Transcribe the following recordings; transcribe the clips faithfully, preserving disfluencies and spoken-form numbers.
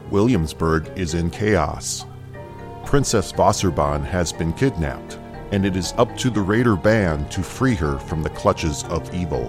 Williamsburg is in chaos. Princess Wasserbahn has been kidnapped, and it is up to the Raider Band to free her from the clutches of evil.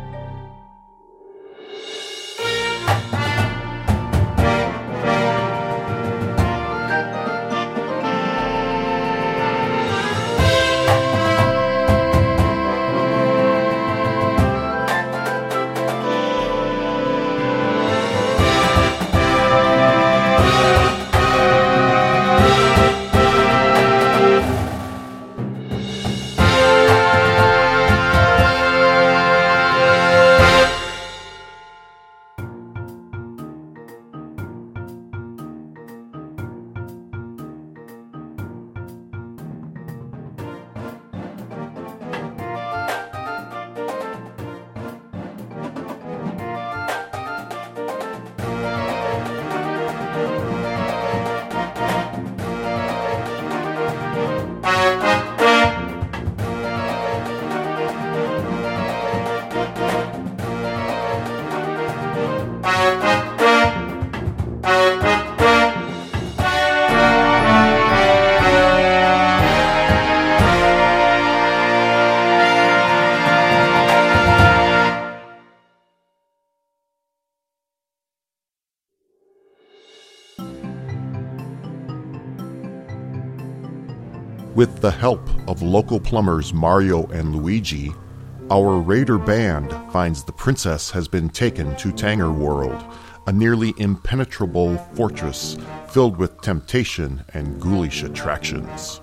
With the help of local plumbers Mario and Luigi, our Raider Band finds the princess has been taken to Tanger World, a nearly impenetrable fortress filled with temptation and ghoulish attractions.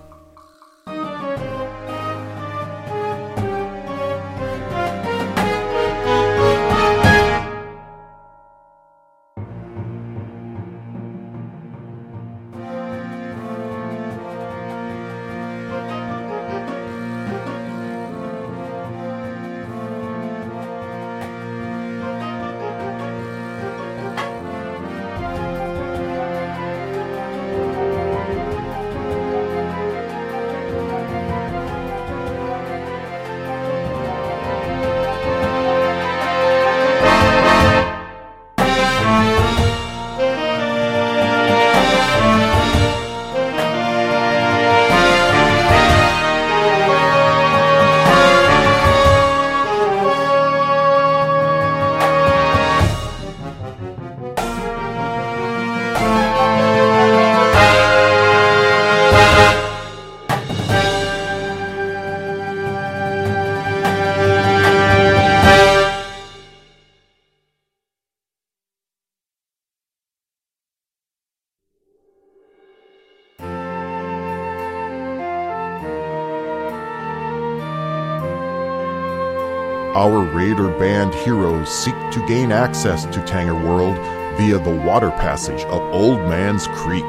Our Raider Band heroes seek to gain access to Tanger World via the water passage of Old Man's Creek.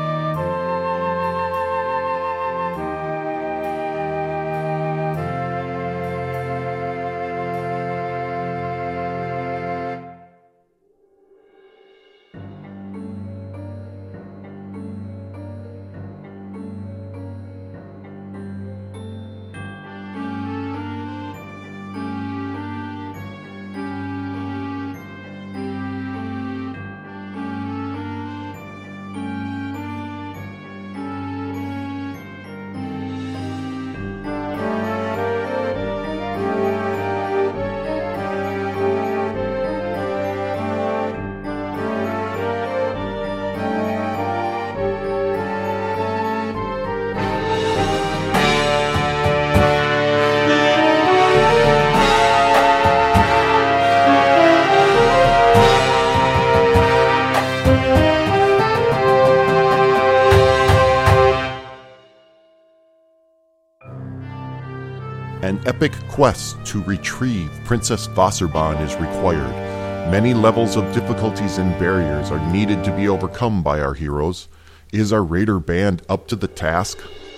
An epic quest to retrieve Princess Wasserbahn is required. Many levels of difficulties and barriers are needed to be overcome by our heroes. Is our Raider Band up to the task?